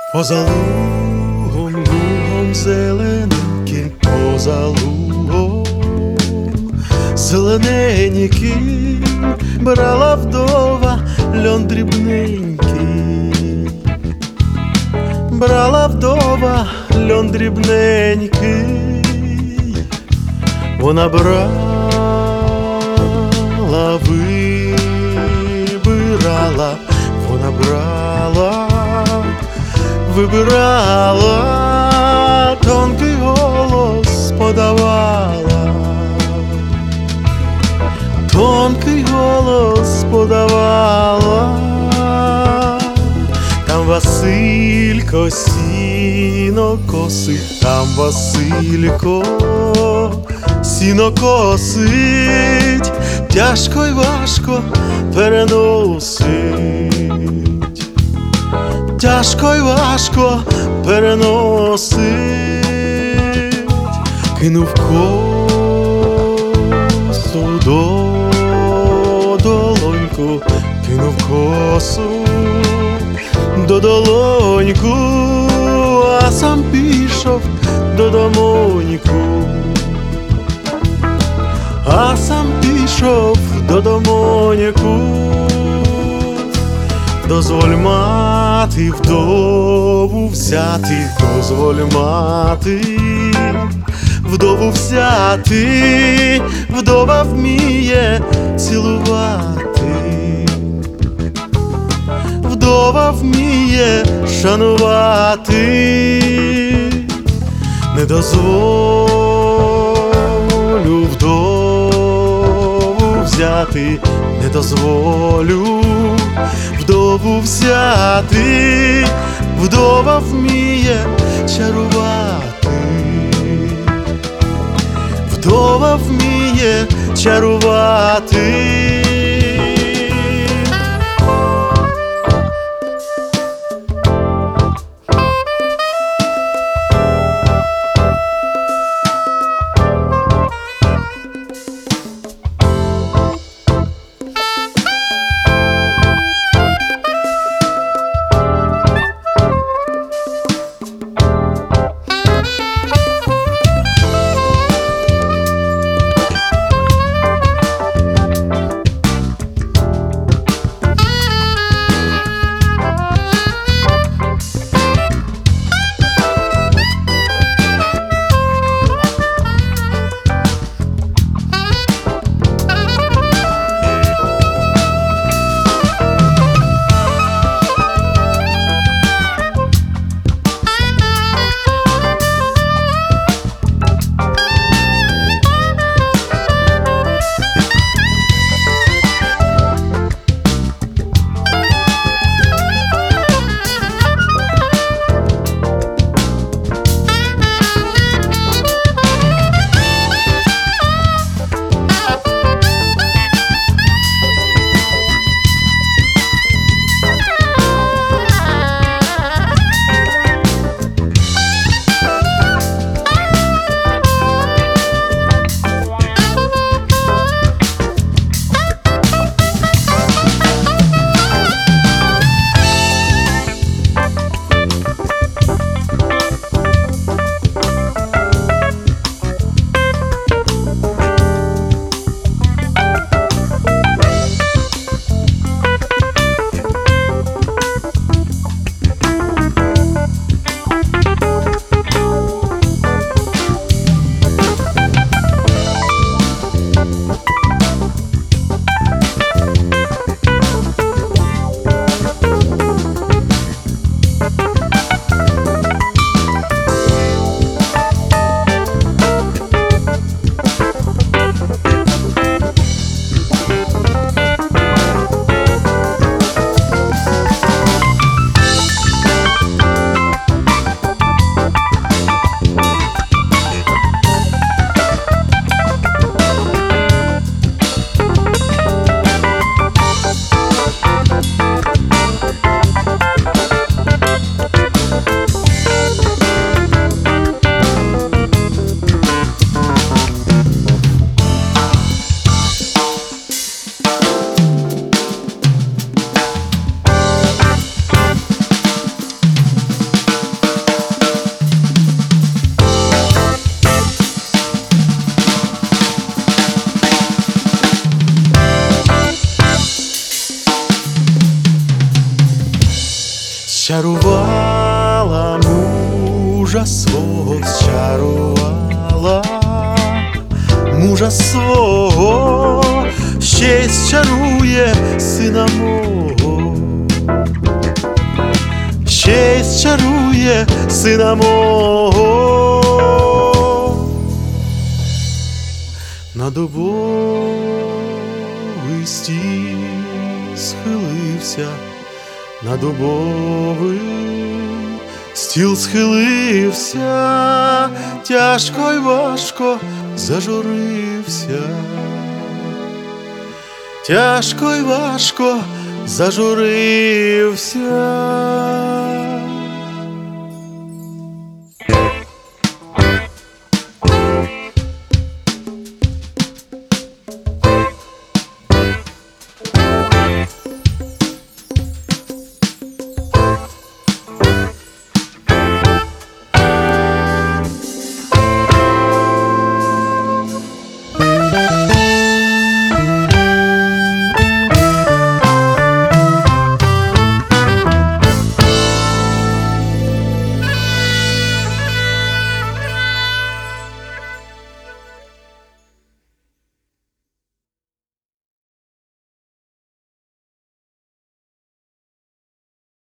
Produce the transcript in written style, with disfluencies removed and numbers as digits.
Поза лугом, лугом зелененьким, поза лугом зелененьким брала вдова льон дрібненький, брала вдова льон дрібненький, вона брала, вибирала, вона брала, вибирала, тонкий голос подавала, тонкий голос подавала. Там Василько сіно косить, там Василько сіно косить, тяжко й важко переносить, тяжко й важко переносить. Кинув косу долоньку, кинув косу до долоньку, а сам пішов додомоньку, а сам пішов додомоньку. Дозволь мати вдову взяти, дозволь мати вдову взяти, вдова вміє цілувати, вдова вміє шанувати. Не дозволю вдову взяти, не дозволю вдову взяти, вдова вміє чарувати, вдова вміє чарувати. зчарувала, мужа свого зчарувала, мужа свого ще й зчарує сина мого, ще й зчарує сина мого. На дубовий стіл схилився, на дубовий стіл схилився, тяжко й важко зажурився, тяжко й важко зажурився.